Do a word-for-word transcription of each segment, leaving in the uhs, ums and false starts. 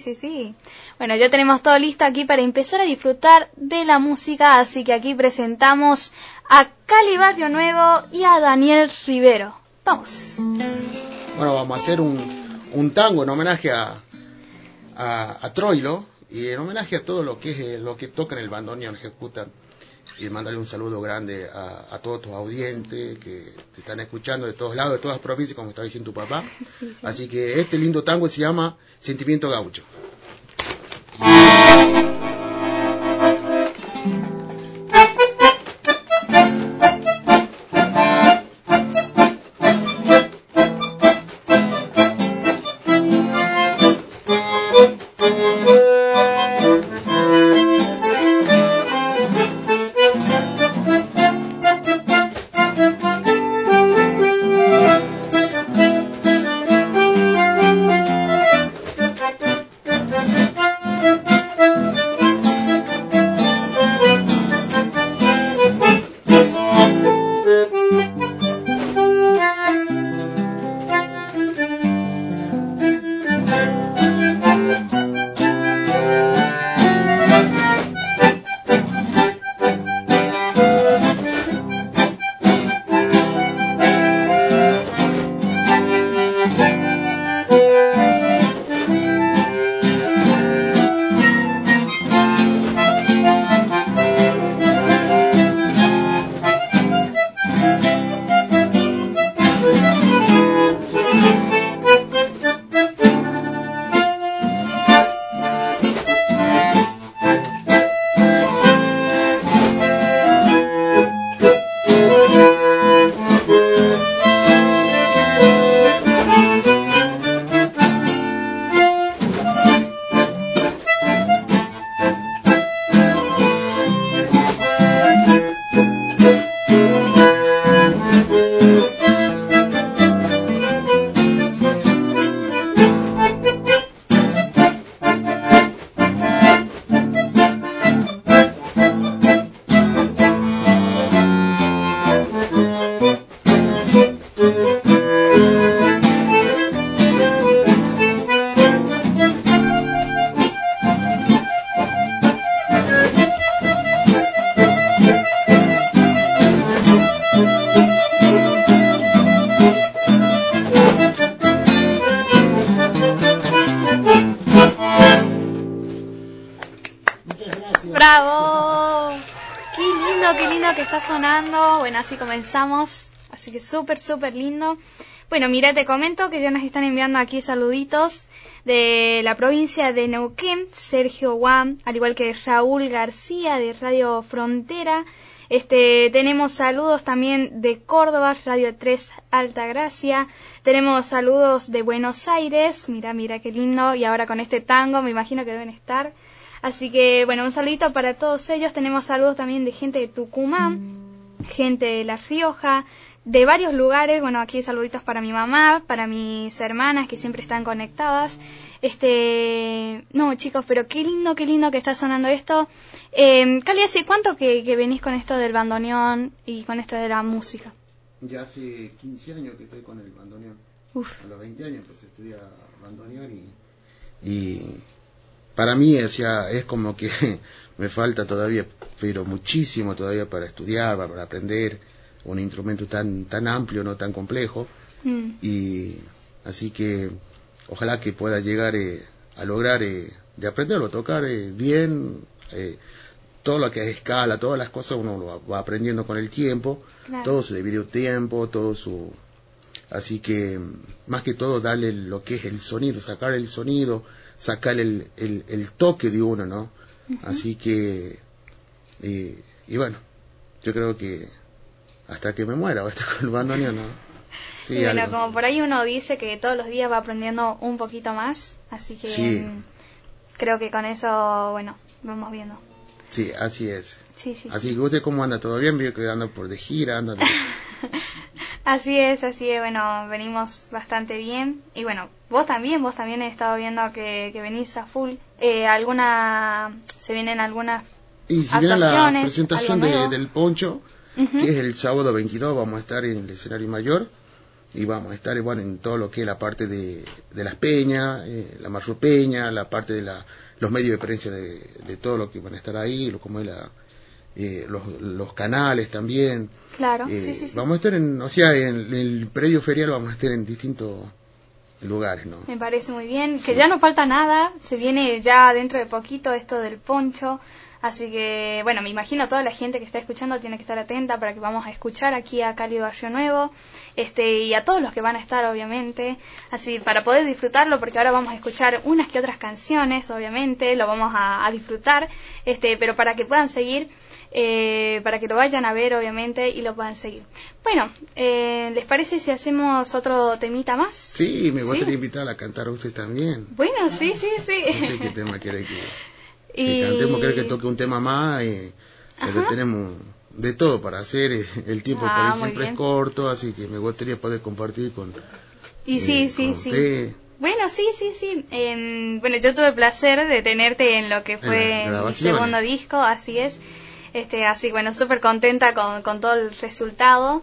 Sí, sí. Bueno, ya tenemos todo listo aquí para empezar a disfrutar de la música, así que aquí presentamos a Cali Barrio Nuevo y a Daniel Rivero. Vamos. Bueno, vamos a hacer un, un tango en homenaje a, a, a Troilo y en homenaje a todo lo que es eh, lo que tocan el bandoneón, ejecutan. Y mandarle un saludo grande a, a todos tus audientes que te están escuchando de todos lados, de todas las provincias, como está diciendo tu papá. Sí, sí. Así que este lindo tango se llama Sentimiento Gaucho. ¡Bravo! ¡Qué lindo, qué lindo que está sonando! Bueno, así comenzamos. Así que súper, súper lindo. Bueno, mira, te comento que ya nos están enviando aquí saluditos de la provincia de Neuquén, Sergio Guam, al igual que Raúl García de Radio Frontera. Este, tenemos saludos también de Córdoba, Radio tres Altagracia. Tenemos saludos de Buenos Aires. Mira, mira qué lindo. Y ahora con este tango me imagino que deben estar. Así que, bueno, un saludito para todos ellos. Tenemos saludos también de gente de Tucumán, gente de La Rioja, de varios lugares. Bueno, aquí saluditos para mi mamá, para mis hermanas que siempre están conectadas. Este, no, chicos, pero qué lindo, qué lindo que está sonando esto. Eh, Cali, ¿hace cuánto que, que venís con esto del bandoneón y con esto de la música? Ya hace quince años que estoy con el bandoneón. Uf. A los veinte años empecé a estudiar bandoneón y... y... para mí, o sea, es como que me falta todavía, pero muchísimo todavía para estudiar, para aprender un instrumento tan tan amplio, no tan complejo. Mm. Y así que ojalá que pueda llegar eh, a lograr eh, de aprenderlo a tocar eh, bien, eh, todo lo que es escala, todas las cosas uno lo va, va aprendiendo con el tiempo, claro. Todo su debido tiempo, todo su... Así que más que todo darle lo que es el sonido, sacar el sonido, sacar el, el, el toque de uno, ¿no? Uh-huh. Así que, y, y bueno, yo creo que hasta que me muera va a estar con el bandoneón, ¿no? Sí, y bueno, algo. Como por ahí uno dice que todos los días va aprendiendo un poquito más, así que sí. Creo que con eso, bueno, vamos viendo. Sí, así es. Sí, sí. Así sí. que usted cómo anda, ¿todo bien? Veo que anda por de gira, anda de... Así es, así es, bueno, venimos bastante bien. Y bueno, vos también, vos también he estado viendo que, que venís a full. Eh, ¿Alguna, se vienen algunas y si viene la presentación de, del Poncho, uh-huh. que es el sábado veintidós, vamos a estar en el escenario mayor. y vamos a estar, bueno, en todo lo que es la parte de, de las peñas, eh, la marrupeña, la parte de la, los medios de prensa de, de todo lo que van a estar ahí, lo, como es la, eh, los, los canales también. Claro, eh, sí, sí, sí. Vamos a estar en, o sea, en el predio ferial vamos a estar en distintos lugares, ¿no? Me parece muy bien, Sí. que ya no falta nada, se viene ya dentro de poquito esto del poncho, así que, bueno, me imagino toda la gente que está escuchando tiene que estar atenta para que vamos a escuchar aquí a Cali Barrio Nuevo, este, y a todos los que van a estar, obviamente, así, para poder disfrutarlo, porque ahora vamos a escuchar unas que otras canciones, obviamente, lo vamos a, a disfrutar, este, pero para que puedan seguir, Eh, para que lo vayan a ver obviamente y lo puedan seguir. Bueno, eh, ¿les parece si hacemos otro temita más? Sí, me gustaría ¿Sí? invitar a cantar a usted también. Bueno, sí, sí, sí. No sé qué tema quiere que, que y... cantemos, quiere que toque un tema más, eh, porque tenemos de todo para hacer, eh, el tiempo ah, por ahí muy siempre bien. es corto, así que me gustaría poder compartir con, y eh, sí, sí, con sí. usted. Bueno, sí, sí, sí. Eh, bueno, yo tuve el placer de tenerte en lo que fue En mi segundo disco, así es. Este, así bueno, súper contenta con, con todo el resultado.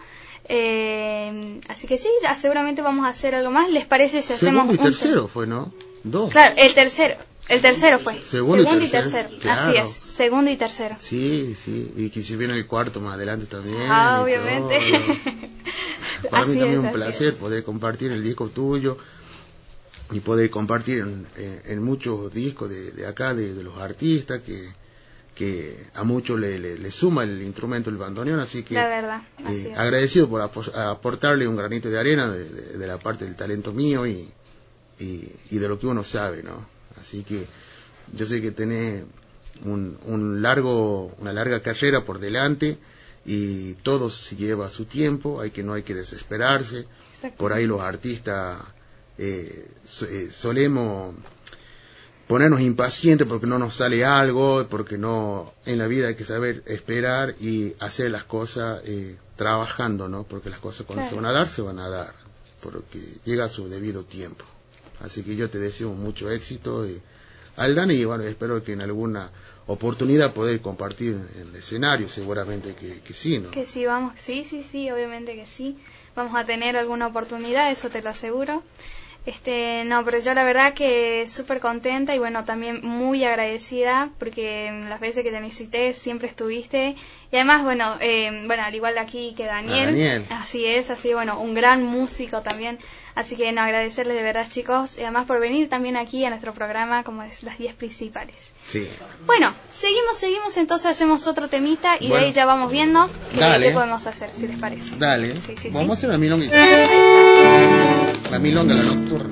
Eh, así que sí, ya seguramente vamos a hacer algo más. ¿Les parece si hacemos Segundo y un tercero fue, ¿no? Dos. Claro, el tercero. El tercero fue. Segundo, Segundo y y tercero. tercero. Claro. Así es. Segundo y tercero. Sí, sí. Y que si viene el cuarto más adelante también. Ah, y obviamente. todo. Para así mí también es, un placer es. poder compartir el disco tuyo y poder compartir en, en, en muchos discos de, de acá, de, de los artistas que que a muchos le, le, le suma el instrumento del bandoneón, así que la verdad, así eh, es. agradecido por ap- aportarle un granito de arena de, de, de la parte del talento mío y, y, y de lo que uno sabe, ¿no? Así que yo sé que tenés un, un largo, una larga carrera por delante y todo se lleva su tiempo, hay que no hay que desesperarse. Por ahí los artistas eh, so, eh, solemos ponernos impacientes porque no nos sale algo, porque no, en la vida hay que saber esperar y hacer las cosas eh, trabajando, ¿no? Porque las cosas cuando claro. se van a dar, se van a dar, porque llega a su debido tiempo. Así que yo te deseo mucho éxito, eh, Aldana, y bueno, espero que en alguna oportunidad poder compartir en el escenario, seguramente que, que sí, ¿no? Que sí, vamos, sí, sí, sí, obviamente que sí. Vamos a tener alguna oportunidad, eso te lo aseguro. Este, no, pero yo la verdad que súper contenta y bueno, también muy agradecida porque las veces que te necesité siempre estuviste y además, bueno, eh, bueno, al igual aquí que Daniel, Daniel, así es, así bueno, un gran músico también, así que no, agradecerles de verdad chicos y además por venir también aquí a nuestro programa como es las diez principales. Sí. Bueno, seguimos, seguimos, entonces hacemos otro temita y bueno, de ahí ya vamos viendo qué, qué podemos hacer, si les parece. Dale, sí, sí, vamos sí. a hacer la milonga. La milonga, la nocturna.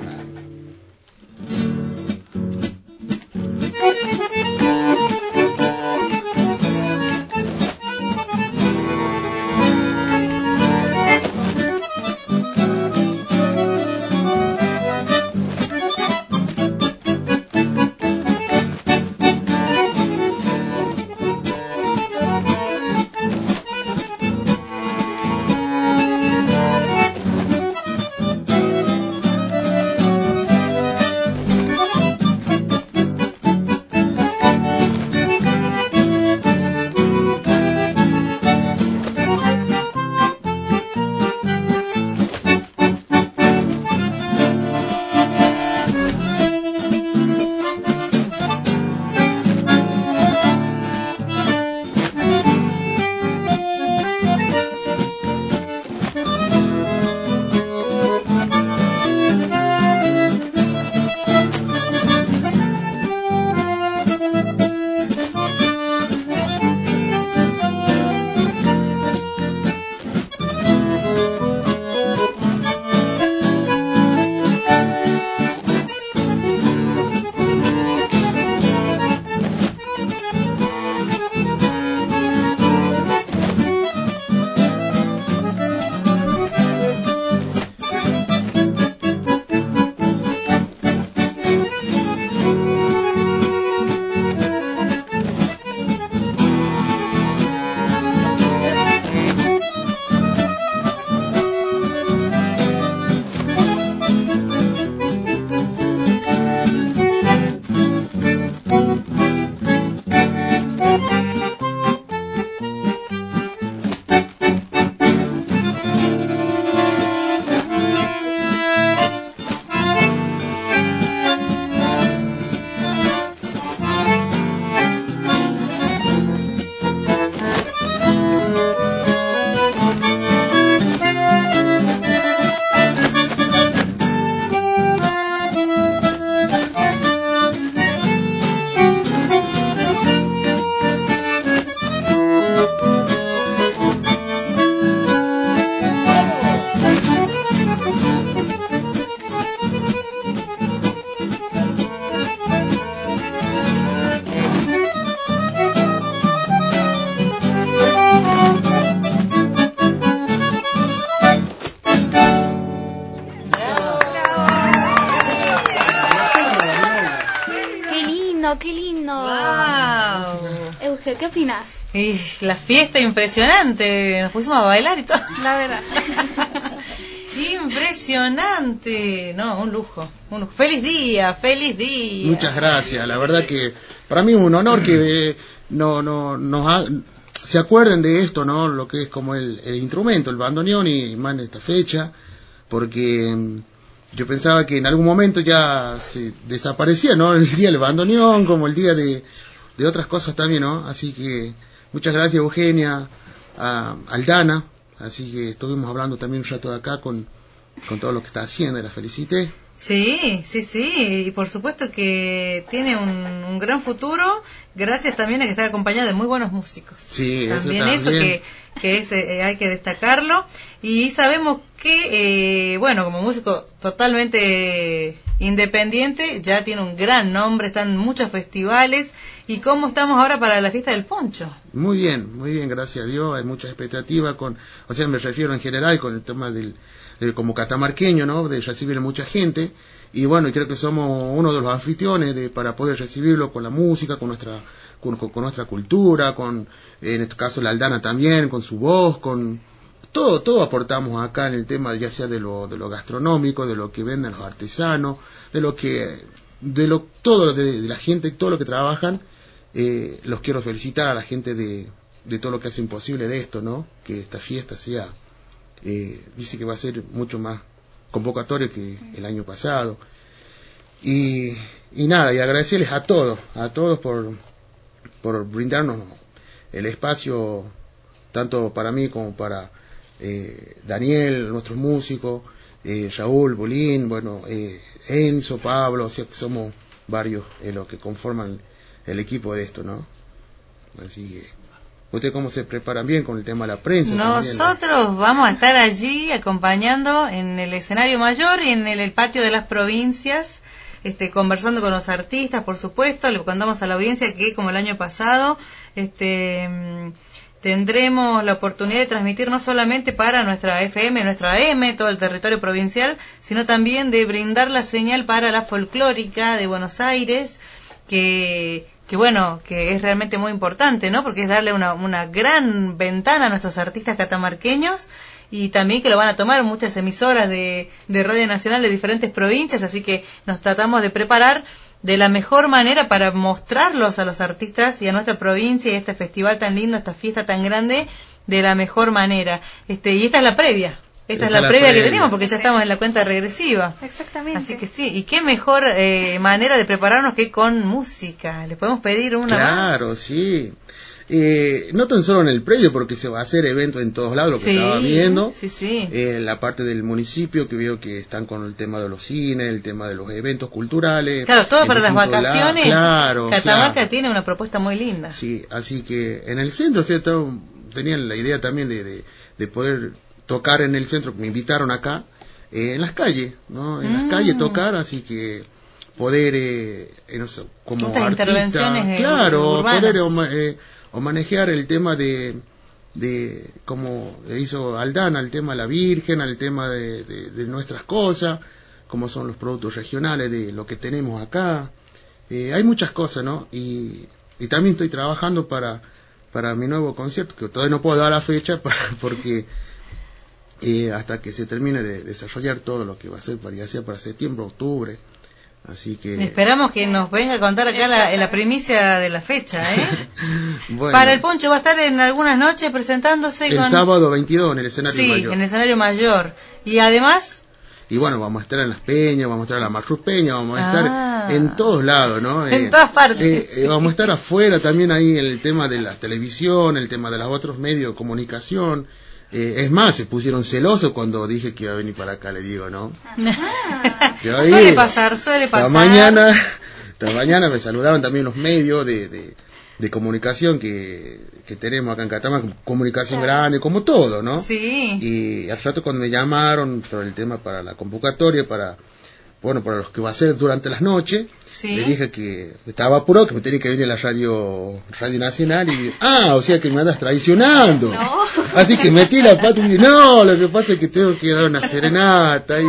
lindo, qué lindo. Wow. Euge, ¿qué opinas? Y la fiesta impresionante, nos pusimos a bailar y todo. La verdad. Impresionante, no, un lujo, un lujo. Feliz día, feliz día. Muchas gracias, la verdad que para mí es un honor que eh, no, no, nos ha, se acuerden de esto, ¿no? Lo que es como el, el instrumento, el bandoneón y más en esta fecha, porque eh, yo pensaba que en algún momento ya se desaparecía, ¿no? El día del bandoneón, como el día de, de otras cosas también, ¿no? Así que muchas gracias, Eugenia, a Aldana. Así que estuvimos hablando también un rato de acá con, con todo lo que está haciendo y la felicité. Sí, sí, sí, y por supuesto que tiene un, un gran futuro, gracias también a que está acompañada de muy buenos músicos. Sí, también eso, también. eso que, que es, eh, hay que destacarlo. Y sabemos que, eh, bueno, como músico totalmente independiente, ya tiene un gran nombre, están en muchos festivales. ¿Y cómo estamos ahora para la fiesta del poncho? Muy bien, muy bien, gracias a Dios, hay mucha expectativa, con, o sea, me refiero en general con el tema del, del como catamarqueño, ¿no? De recibir a mucha gente, y bueno, creo que somos uno de los anfitriones de, para poder recibirlo con la música, con nuestra, con, con, con nuestra cultura, con, en este caso la Aldana también, con su voz, con todo, todo aportamos acá en el tema, ya sea de lo, de lo gastronómico, de lo que venden los artesanos, de lo que, de lo, todo, de, de la gente, todo lo que trabajan. Eh, los quiero felicitar a la gente de, de todo lo que hacen posible de esto, ¿no? Que esta fiesta sea, eh, dice que va a ser mucho más convocatorio que el año pasado. Y, y nada, y agradecerles a todos, a todos por, por brindarnos el espacio, tanto para mí como para eh, Daniel, nuestros músicos, eh, Raúl, Bolín, bueno, eh, Enzo, Pablo, o sea que somos varios eh, los que conforman el equipo de esto, ¿no? Así que, ¿ustedes cómo se preparan bien con el tema de la prensa? Nosotros también, ¿no? vamos a estar allí acompañando en el escenario mayor y en el, el patio de las provincias, este, conversando con los artistas, por supuesto. Le contamos a la audiencia que, como el año pasado, este, tendremos la oportunidad de transmitir no solamente para nuestra F M, nuestra A M, todo el territorio provincial, sino también de brindar la señal para la folclórica de Buenos Aires, que que bueno, que es realmente muy importante, ¿no? Porque es darle una, una gran ventana a nuestros artistas catamarqueños, y también que lo van a tomar muchas emisoras de, de Radio Nacional de diferentes provincias, así que nos tratamos de preparar de la mejor manera para mostrarlos a los artistas y a nuestra provincia y a este festival tan lindo, esta fiesta tan grande, de la mejor manera. Este, y esta es la previa. Esta, Esta es la, la previa, previa que tenemos, porque ya estamos en la cuenta regresiva. Exactamente. Así que sí, y qué mejor eh, manera de prepararnos que con música. ¿Le podemos pedir una Claro, más? Claro, sí. Eh, no tan solo en el predio, porque se va a hacer eventos en todos lados, lo que sí, estaba viendo. Sí, sí. Eh, la parte del municipio, que veo que están con el tema de los cines, el tema de los eventos culturales. Claro, todo para las vacaciones. Claro, Catamarca o sea, tiene una propuesta muy linda. Sí, así que en el centro, o sea, tenían la idea también de, de, de poder tocar en el centro, me invitaron acá, eh, en las calles, ¿no? En mm. las calles tocar, así que poder, eh, no sé, como Estas artista, intervenciones claro, urbanas. poder o, eh, o manejar el tema de, de, como hizo Aldana, el tema de la Virgen, el tema de, de, de nuestras cosas, como son los productos regionales, de lo que tenemos acá, eh, hay muchas cosas, ¿no? Y, y también estoy trabajando para, para mi nuevo concierto, que todavía no puedo dar la fecha, para, porque Eh, hasta que se termine de desarrollar todo lo que va a ser para, ya sea para septiembre, octubre, así que esperamos que nos venga a contar acá la, la primicia de la fecha, ¿eh? Bueno, para el Poncho va a estar en algunas noches presentándose el con... sábado veintidós en el escenario sí, mayor. en el escenario mayor, y además y bueno, vamos a estar en las Peñas, vamos a estar en la Marruz Peña, vamos a estar ah, en todos lados, ¿no? En eh, todas partes. Eh, sí. eh, vamos a estar afuera también ahí en el tema de la televisión, el tema de los otros medios de comunicación. Eh, es más, se pusieron celosos cuando dije que iba a venir para acá, le digo, ¿no? Ahí, suele pasar, suele pasar. Esta mañana, esta mañana me saludaron también los medios de, de, de comunicación que, que tenemos acá en Catamarca, comunicación claro. grande, como todo, ¿no? Sí. Y hace rato cuando me llamaron sobre el tema para la convocatoria, para, bueno, para los que va a ser durante las noches, sí. le dije que estaba apurado, que me tenía que venir a la radio, radio nacional, y ah, o sea que me andas traicionando. No. Así que metí la pata y dije, no, lo que pasa es que tengo que dar una serenata. Y...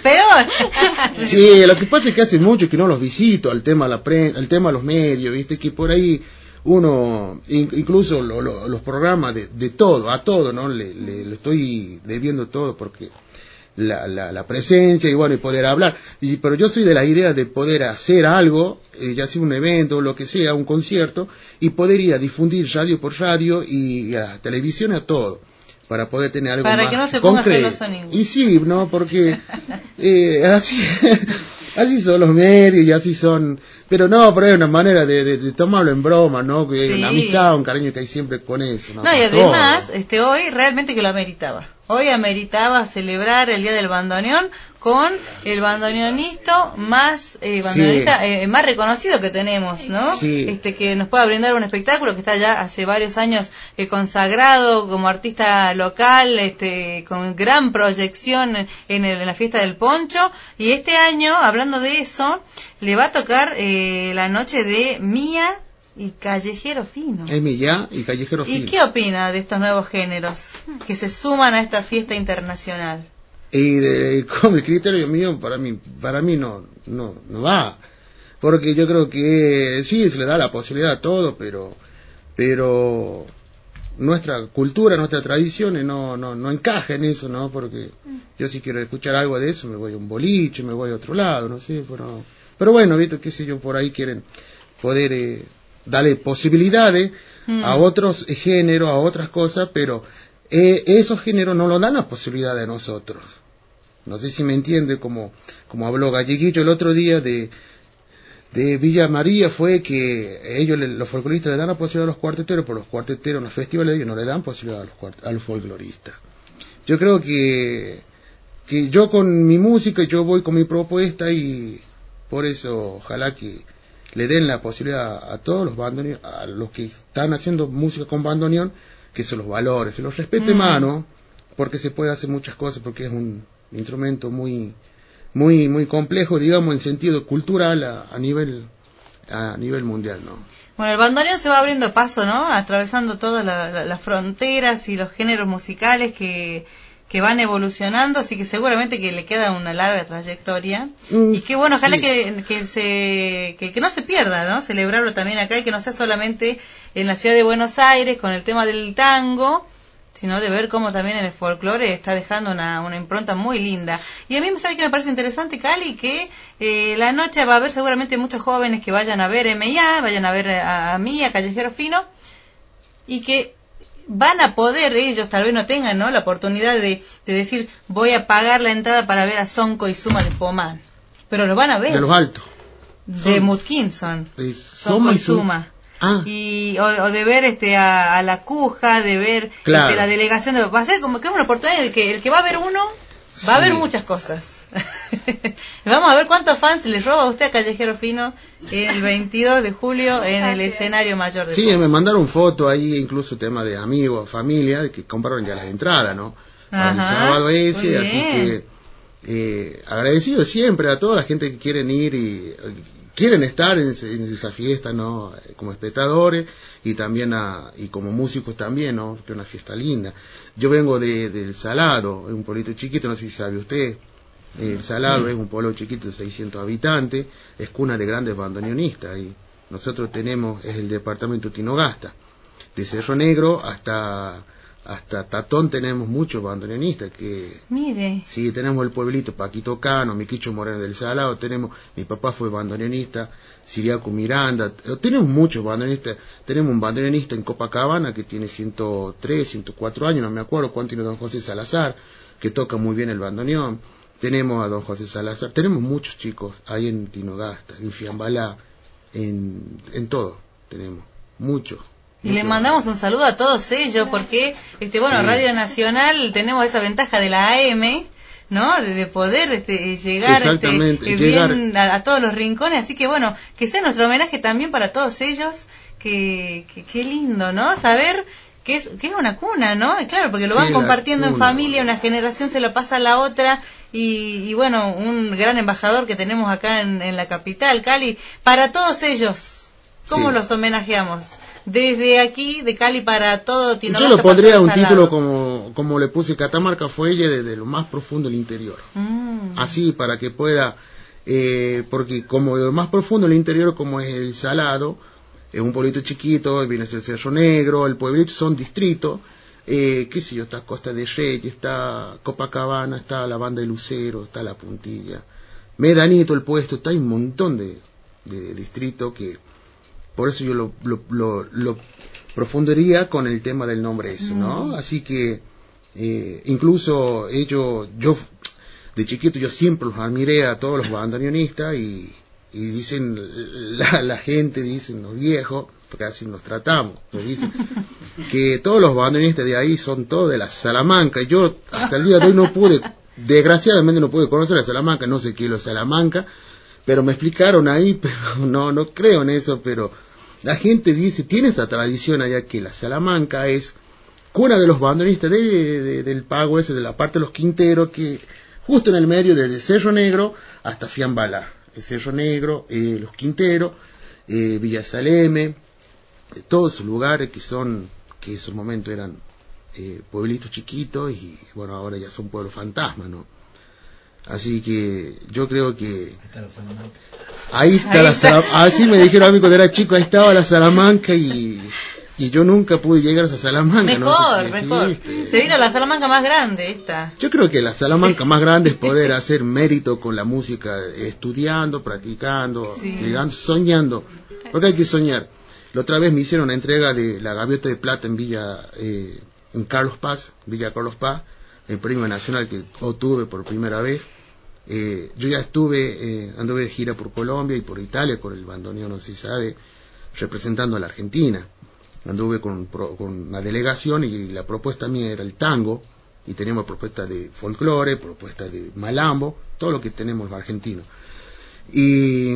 Peor. Sí, lo que pasa es que hace mucho que no los visito al tema de la prensa, al tema de los medios, viste, que por ahí uno, incluso lo, lo, los programas de, de todo, a todo, ¿no? Le, le, le estoy debiendo todo porque la, la, la presencia y bueno, y poder hablar. Y, pero yo soy de la idea de poder hacer algo, eh, ya sea un evento, lo que sea, un concierto, y poder ir a difundir radio por radio y, y a televisión, a todo, para poder tener algo para más que no se concreto. Ponga celoso y sí, ¿no? Porque eh, así, así son los medios y así son... Pero no, pero hay una manera de, de, de tomarlo en broma, ¿no? Que hay sí. una amistad, un cariño que hay siempre con eso, ¿no? No, y además, este, hoy realmente que lo ameritaba. Hoy ameritaba celebrar el Día del Bandoneón con el bandoneonista más eh, bandoneonista, sí. eh, más reconocido que tenemos, ¿no? Sí. Este, que nos pueda brindar un espectáculo que está ya hace varios años eh, consagrado como artista local, este, con gran proyección en, el, en la fiesta del Poncho. Y este año, hablando de eso, le va a tocar eh, la noche de Mía y Callejero Fino. Es Mía y Callejero Fino. ¿Y qué opina de estos nuevos géneros que se suman a esta fiesta internacional? Y de, como el criterio mío, para mí, para mí no, no, no va. Porque yo creo que sí, se le da la posibilidad a todo, pero, pero nuestra cultura, nuestras tradiciones no, no, no encaja en eso, ¿no? Porque yo si quiero escuchar algo de eso, me voy a un boliche, me voy a otro lado, no sé, pero, pero bueno, viste, qué sé yo, por ahí quieren poder eh, darle posibilidades mm. a otros géneros, a otras cosas, pero eh, esos géneros no lo dan la posibilidad de nosotros. No sé si me entiende, como, como habló Galleguillo el otro día de, de Villa María, fue que ellos, los folcloristas, le dan la posibilidad a los cuarteteros, pero los cuarteteros en los festivales ellos no le dan posibilidad a los, cuart- a los folcloristas. Yo creo que, que yo con mi música, yo voy con mi propuesta y por eso ojalá que le den la posibilidad a todos los bandoneones, a los que están haciendo música con bandoneón, que se los valore, se los respete mm. más, ¿no? Porque se puede hacer muchas cosas, porque es un instrumento muy muy muy complejo, digamos, en sentido cultural a, a nivel a nivel mundial, ¿no? Bueno, el bandoneón se va abriendo paso, ¿no? Atravesando todas la, la, las fronteras y los géneros musicales que que van evolucionando, así que seguramente que le queda una larga trayectoria. Mm, y qué bueno, ojalá sí. que, que se que, que no se pierda, ¿no? Celebrarlo también acá y que no sea solamente en la ciudad de Buenos Aires con el tema del tango, sino de ver cómo también en el folclore está dejando una, una impronta muy linda. Y a mí me sabe que me parece interesante, Cali, que eh, la noche va a haber seguramente muchos jóvenes que vayan a ver M I A, vayan a ver a, a mí, a Callejero Fino, y que van a poder, ellos tal vez no tengan, ¿no?, la oportunidad de, de decir, voy a pagar la entrada para ver a Sonco y Suma de Pomán. Pero lo van a ver. De los altos. De Mutkinson. De Sonco y Suma. Ah. Y, o, o de ver este a, a la Cuja, de ver claro. este, la delegación de, va a ser como que es una oportunidad de que el que va a ver uno va a ver sí. muchas cosas. Vamos a ver cuántos fans le roba a usted a Callejero Fino el veintidós de julio en el escenario mayor de sí, Puebla. Me mandaron foto ahí, incluso tema de amigos, familia, de que compraron ya las entradas, ¿no? Para el sábado ese, así que eh, agradecido siempre a toda la gente que quieren ir y quieren estar en, ese, en esa fiesta, ¿no? Como espectadores y también a, y como músicos también, ¿no? Que es una fiesta linda. Yo vengo de del Salado, un pueblito chiquito, no sé si sabe usted. El Salado sí. es un pueblo chiquito de seiscientos habitantes, es cuna de grandes bandoneonistas y nosotros tenemos, es el departamento Tinogasta. De Cerro Negro hasta hasta Tatón tenemos muchos bandoneonistas que mire sí, tenemos el pueblito Paquito Cano, Miquicho Moreno del Salado, tenemos, mi papá fue bandoneonista, Siriaco Miranda, tenemos muchos bandoneonistas, tenemos un bandoneonista en Copacabana que tiene ciento tres, ciento cuatro años, no me acuerdo cuánto tiene don José Salazar, que toca muy bien el bandoneón, tenemos a don José Salazar, tenemos muchos chicos ahí en Tinogasta, en Fiambalá, en, en todo tenemos, muchos. Y les mandamos un saludo a todos ellos porque, este bueno, sí. Radio Nacional tenemos esa ventaja de la A M, ¿no? De, de poder este, llegar, este, llegar. bien a, a todos los rincones. Así que bueno, que sea nuestro homenaje también para todos ellos. Que, que, qué lindo, ¿no? Saber que es, que es una cuna, ¿no? Y claro, porque lo sí, van compartiendo en familia, una generación se lo pasa a la otra. Y, y bueno, un gran embajador que tenemos acá en, en la capital, Cali. Para todos ellos, ¿cómo sí. los homenajeamos? Desde aquí, de Cali para todo Tinogasta. Yo lo pondría un título como como, como le puse Catamarca Fuelle desde lo más profundo del interior. Mm. Así, para que pueda, eh, porque como de lo más profundo del interior, como es el Salado, es un pueblito chiquito, viene a ser Cerro Negro, el pueblito son distritos, eh, qué sé yo, está Costa de Reyes, está Copacabana, está la Banda de Lucero, está La Puntilla, Medanito el puesto, está hay un montón de, de distritos que, por eso yo lo, lo, lo, lo profundiría con el tema del nombre ese, ¿no? Mm. Así que, eh, incluso ellos, yo, de chiquito yo siempre los admiré a todos los bandoneonistas y, y dicen, la, la gente, dicen los viejos, porque así nos tratamos, nos dicen, que todos los bandoneonistas de ahí son todos de la Salamanca. Y yo hasta el día de hoy no pude, desgraciadamente no pude conocer a Salamanca, no sé qué es lo Salamanca, pero me explicaron ahí, pero no, no creo en eso, pero la gente dice, tiene esa tradición allá que la Salamanca es cuna de los bandoneonistas de, de, del pago ese, de la parte de los Quinteros, que justo en el medio, desde Cerro Negro hasta Fiambalá, el Cerro Negro, eh, los Quinteros, eh, Villa Saleme, eh, todos esos lugares que son, que en esos momentos eran eh, pueblitos chiquitos y bueno, ahora ya son pueblos fantasmas, ¿no? Así que yo creo que ahí está ahí la Salamanca, así me dijeron a mí cuando era chico, ahí estaba la Salamanca y, y yo nunca pude llegar a esa Salamanca. Mejor, ¿no? mejor. Sí, este, se vino la Salamanca más grande esta. Yo creo que la Salamanca más grande es poder hacer mérito con la música, estudiando, practicando, sí. llegando, soñando, porque hay que soñar. La otra vez me hicieron una entrega de la Gaviota de Plata en Villa, eh, en Carlos Paz, Villa Carlos Paz, el premio nacional que obtuve por primera vez. Eh, yo ya estuve, eh, anduve de gira por Colombia y por Italia con el bandoneón, no se sabe, representando a la Argentina. Anduve con, con una delegación y la propuesta mía era el tango, y teníamos propuesta de folclore, propuesta de malambo, todo lo que tenemos los argentinos. Y,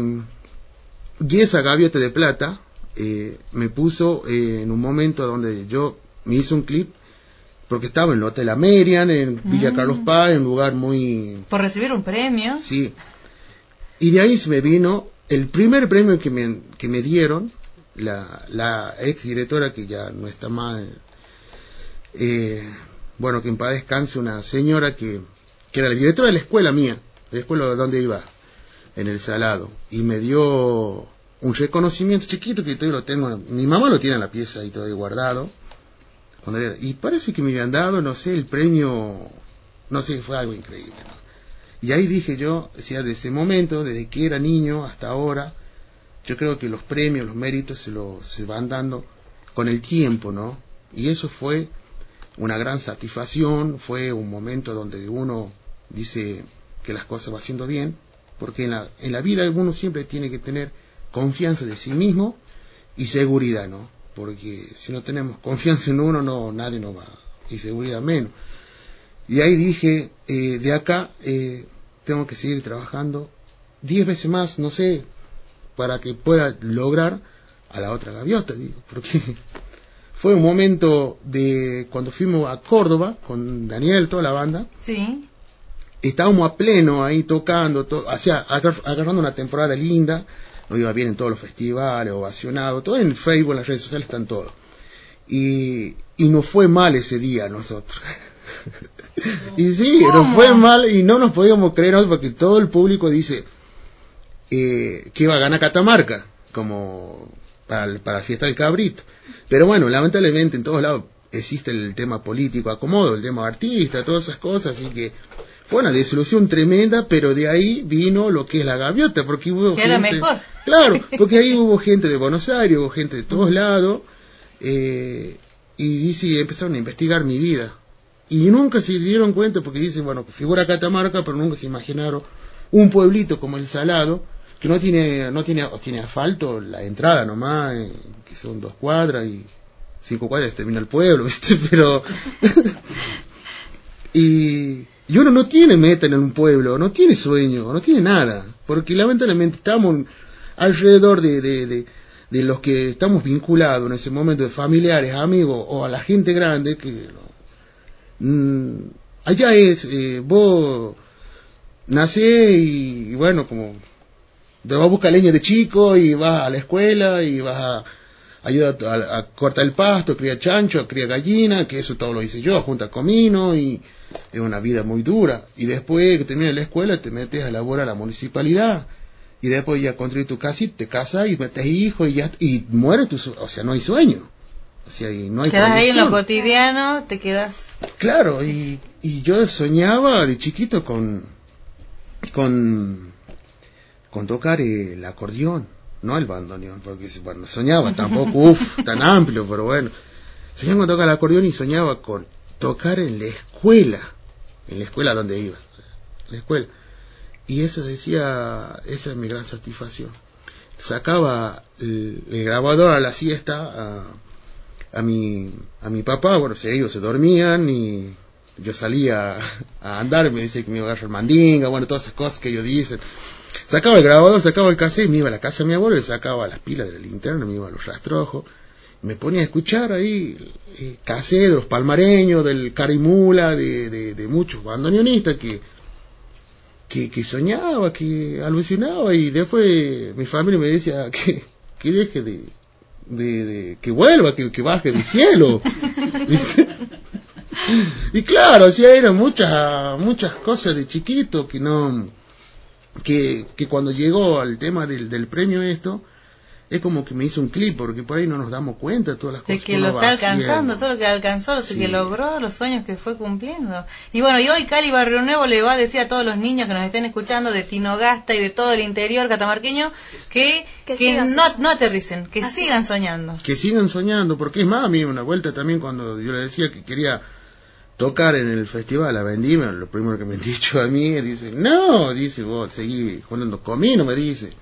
y esa Gaviota de Plata eh, me puso eh, en un momento donde yo me hice un clip, porque estaba en el Hotel Amerian, en Villa mm. Carlos Paz, en un lugar muy... Por recibir un premio. Sí. Y de ahí se me vino el primer premio que me, que me dieron, la, la ex directora, que ya no está más, eh, bueno, que en paz descanse, una señora que, que era la directora de la escuela mía, de la escuela donde iba, en el Salado, y me dio un reconocimiento chiquito que todavía lo tengo, mi mamá lo tiene en la pieza ahí todavía guardado, Era, y parece que me habían dado, no sé, el premio, no sé, fue algo increíble, ¿no? Y ahí dije yo, decía, desde ese momento, desde que era niño hasta ahora, yo creo que los premios, los méritos se, lo, se van dando con el tiempo, ¿no? Y eso fue una gran satisfacción, fue un momento donde uno dice que las cosas va haciendo bien, porque en la, en la vida uno siempre tiene que tener confianza de sí mismo y seguridad, ¿no? Porque si no tenemos confianza en uno, no, nadie nos va, y seguridad menos. Y ahí dije, eh, de acá eh, tengo que seguir trabajando diez veces más, no sé, para que pueda lograr a la otra gaviota, digo, porque fue un momento de cuando fuimos a Córdoba con Daniel, toda la banda. Sí. Estábamos a pleno ahí tocando, todo, hacia, agarrando una temporada linda. Nos iba bien en todos los festivales, ovacionado, todo en Facebook, en las redes sociales están todos. Y, y nos fue mal ese día a nosotros. Y sí, ¿cómo? Nos fue mal y no nos podíamos creer, ¿no? Porque todo el público dice eh, que iba a ganar Catamarca, como para, para la fiesta del cabrito. Pero bueno, lamentablemente en todos lados existe el tema político acomodo, el tema artista, todas esas cosas, así que fue una desilusión tremenda, pero de ahí vino lo que es la gaviota, porque hubo que gente, era mejor. Claro, porque ahí hubo gente de Buenos Aires, hubo gente de todos lados, eh, y, y sí, empezaron a investigar mi vida. Y nunca se dieron cuenta, porque dicen, bueno, figura Catamarca, pero nunca se imaginaron un pueblito como el Salado, que no tiene, no tiene, tiene asfalto, la entrada nomás, eh, que son dos cuadras y cinco cuadras termina el pueblo, ¿viste? Pero y, y uno no tiene meta en un pueblo, no tiene sueño, no tiene nada, porque lamentablemente estamos alrededor de, de, de, de los que estamos vinculados en ese momento, de familiares, amigos o a la gente grande, que mmm, allá es, eh, vos nacés y, y bueno, como te vas a buscar leña de chico y vas a la escuela y vas a ayuda a, a cortar el pasto, cría chancho, cría gallina, que eso todo lo hice yo, junta comino, y es una vida muy dura. Y después que terminas la escuela te metes a laborar a la municipalidad, y después ya construís tu casita, te casas y metes hijos y ya, y muere tu, o sea, no hay sueño. O sea, y no hay quedas ahí en lo proyección. cotidiano, te quedas. Claro, y, y yo soñaba de chiquito con, con, con tocar el acordeón, no el bandoneón, porque bueno, soñaba tampoco, uff, tan amplio, pero bueno, soñaba con tocar el acordeón y soñaba con tocar en la escuela, en la escuela donde iba, la escuela. Y eso decía, esa era mi gran satisfacción. Sacaba el, el grabador a la siesta a, a mi a mi papá, bueno, si ellos se dormían y yo salía a andar, me dice que me iba a agarrar mandinga, bueno, todas esas cosas que ellos dicen. Sacaba el grabador, sacaba el cassette, me iba a la casa de mi abuelo, le sacaba las pilas de la linterna, me iba a los rastrojos, me ponía a escuchar ahí eh, cassette de los palmareños, del Carimula, de, de, de muchos bandoneonistas que Que, que soñaba, que alucinaba, y después mi familia me decía que, que deje de, de, de que vuelva, que, que baje del cielo. Y claro, o sea, eran muchas, muchas cosas de chiquito que no, que, que cuando llegó al tema del, del premio esto, es como que me hizo un clip, porque por ahí no nos damos cuenta de todas las cosas de que, que lo uno está va alcanzando, haciendo. todo lo que alcanzó, lo Sí. que logró, los sueños que fue cumpliendo. Y bueno, y hoy Cali Barrio Nuevo le va a decir a todos los niños que nos estén escuchando de Tinogasta y de todo el interior catamarqueño que, Que que sigan no, soñando. no aterricen, que Así sigan es. soñando. Que sigan soñando, porque es más, a mí una vuelta también cuando yo le decía que quería tocar en el festival a Vendimia, lo primero que me han dicho a mí, dice, no, dice, vos seguí jugando comino, me dice.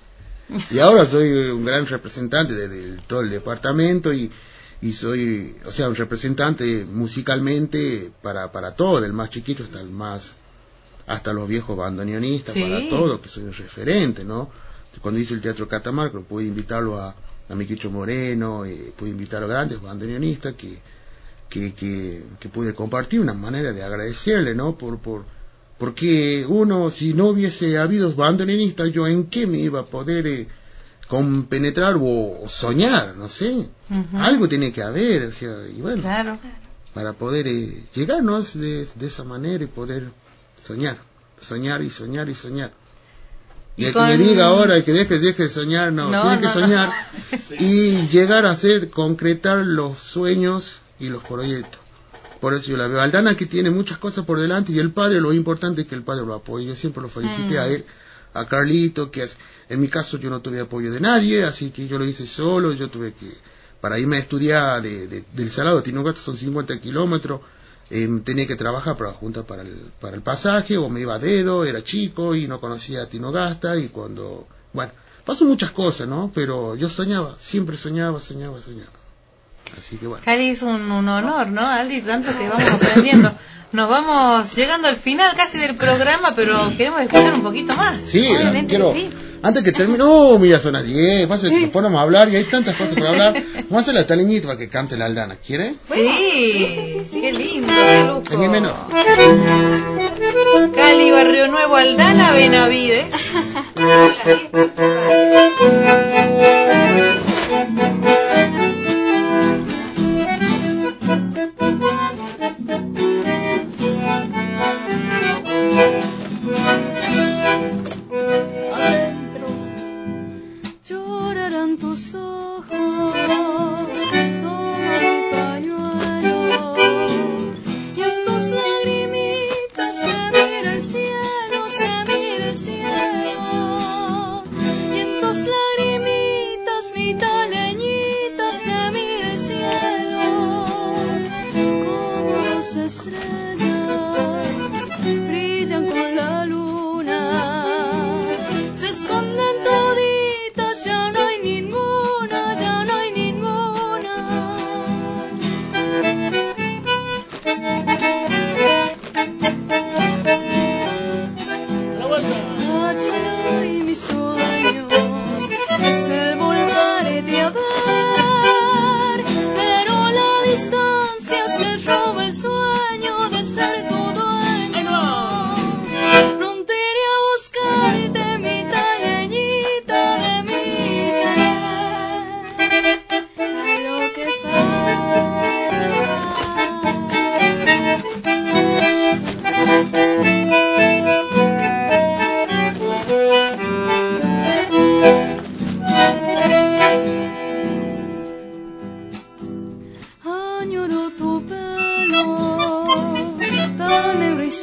Y ahora soy un gran representante de, de todo el departamento y, y soy, o sea, un representante musicalmente para, para todo, del más chiquito hasta el más, hasta los viejos bandoneonistas, Sí. para todo, que soy un referente, ¿no? Cuando hice el Teatro Catamarca, pude invitarlo a, a Miquicho Moreno, eh, pude invitar a grandes bandoneonistas que, que, que, que pude compartir una manera de agradecerle, ¿no? Por, por, porque uno, si no hubiese habido bandoneonistas, yo en qué me iba a poder eh, compenetrar o, o soñar, no sé. Uh-huh. Algo tiene que haber, o sea, y bueno, claro. para poder eh, llegarnos de, de esa manera y poder soñar, soñar y soñar y soñar. Y, y el con... que me diga ahora, el que deje, deje de soñar, no, no tiene no, que soñar no. Y llegar a hacer, concretar los sueños y los proyectos. Por eso yo la veo. Aldana que tiene muchas cosas por delante y el padre, lo importante es que el padre lo apoye. Yo siempre lo felicité mm. a él, a Carlito, que es, en mi caso yo no tuve apoyo de nadie, así que yo lo hice solo. Yo tuve que, para irme a estudiar de, de, del Salado a Tinogasta son cincuenta kilómetros, eh, tenía que trabajar para juntar para el, para el pasaje, o me iba a dedo, era chico y no conocía a Tinogasta, y cuando, bueno, pasó muchas cosas, ¿no? Pero yo soñaba, siempre soñaba, soñaba, soñaba. Así que bueno. Cali, es un, un honor, ¿no, Aldi? Tanto que vamos aprendiendo. Nos vamos llegando al final casi del programa, pero queremos escuchar un poquito más. Sí, la, quiero, sí. Antes que termine, oh, mira, son las diez, pasa que nos ponemos a hablar y hay tantas cosas para hablar. Vamos a hacer la taleñita para que cante la Aldana, ¿quiere? Sí, sí, sí, sí, sí. Qué lindo, qué lujo. Es mi menor. Cali, Barrio Nuevo, Aldana, Benavides. Pero la distancia se roba el sueño de ser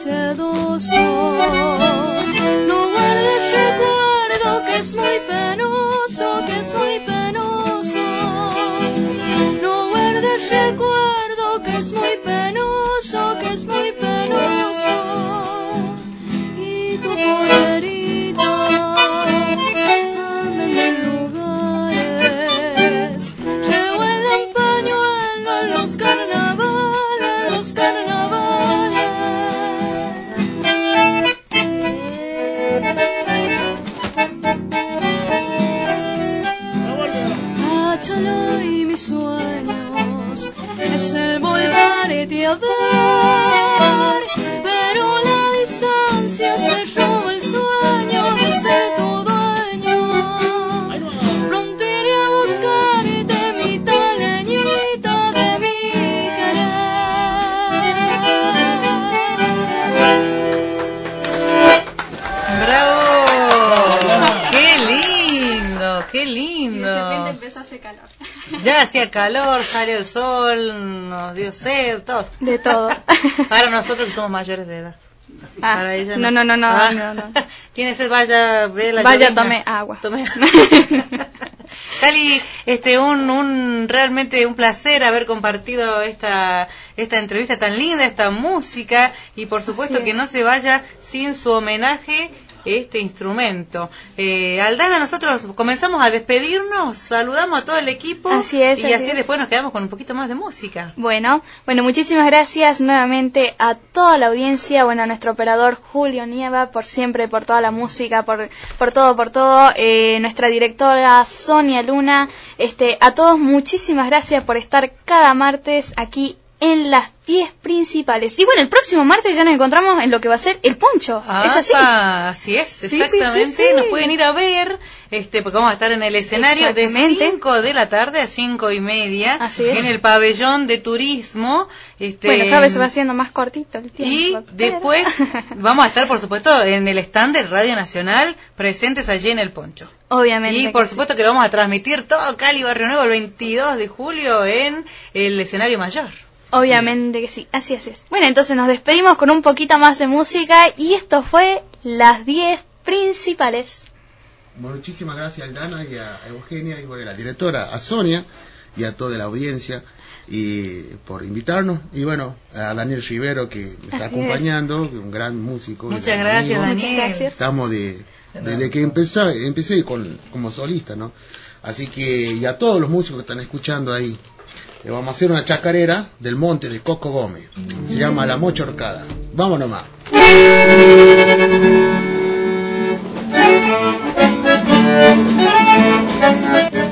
sedoso. No guardes recuerdo que es muy penoso, que es muy penoso. No guardes recuerdo que es muy penoso, que es muy penoso. Y tu polerita anda en lugares, revuelven pañuelo en los carnavales, los carnavales. Áchalo y mis sueños es el volverte a ver, pero la distancia se roba el sueño de ser tu dueño. Pronto iré a buscarte, mi taleñita de mi querer. ¡Bravo! ¡Qué lindo! ¡Qué lindo! Y de repente empezó a hacer calor. Ya hacía calor, salió el sol, nos dio sed, todo. De todo. Para nosotros que somos mayores de edad. Ah, Para ella no, no, no, no, Ah. no, no. ¿Tiene sed? Vaya, ve la Vaya, llovizna. tome agua. Tome. Cali, este, un, un, realmente un placer haber compartido esta, esta entrevista tan linda, esta música, y por supuesto que no se vaya sin su homenaje este instrumento. Eh, Aldana, nosotros comenzamos a despedirnos, saludamos a todo el equipo. Así es, y así así es. después nos quedamos con un poquito más de música. Bueno, bueno, muchísimas gracias nuevamente a toda la audiencia, bueno, a nuestro operador Julio Nieva por siempre, por toda la música, por, por todo, por todo, eh, nuestra directora Sonia Luna, este, a todos muchísimas gracias por estar cada martes aquí en las diez principales. Y bueno, el próximo martes ya nos encontramos en lo que va a ser el poncho. Ah, ¿Es así? Así es, Sí, exactamente. sí, sí, sí. Nos pueden ir a ver, este, porque vamos a estar en el escenario de Exactamente. cinco de la tarde a cinco y media, Así es. en el pabellón de turismo. Este, Bueno, cada vez se va haciendo más cortito el tiempo. y pero- después vamos a estar, por supuesto, en el stand de Radio Nacional, presentes allí en el poncho. Obviamente. Y que por sí. supuesto que lo vamos a transmitir todo Cali Barrio Nuevo el veintidós de julio en el escenario mayor. Obviamente que sí, así es. Bueno, entonces nos despedimos con un poquito más de música y esto fue las diez principales. Muchísimas gracias a Aldana y a Eugenia y bueno, a la directora, a Sonia y a toda la audiencia y por invitarnos. Y bueno, a Daniel Rivero que me está Así acompañando, que es un gran músico. Muchas y gran gracias, amigo. Daniel. Muchas gracias. Estamos de, desde que empecé, empecé con, como solista, ¿no? Así que, y a todos los músicos que están escuchando ahí, le vamos a hacer una chacarera del monte de Coco Gómez. Se llama La Mocha Horcada. Vamos nomás. Thank you.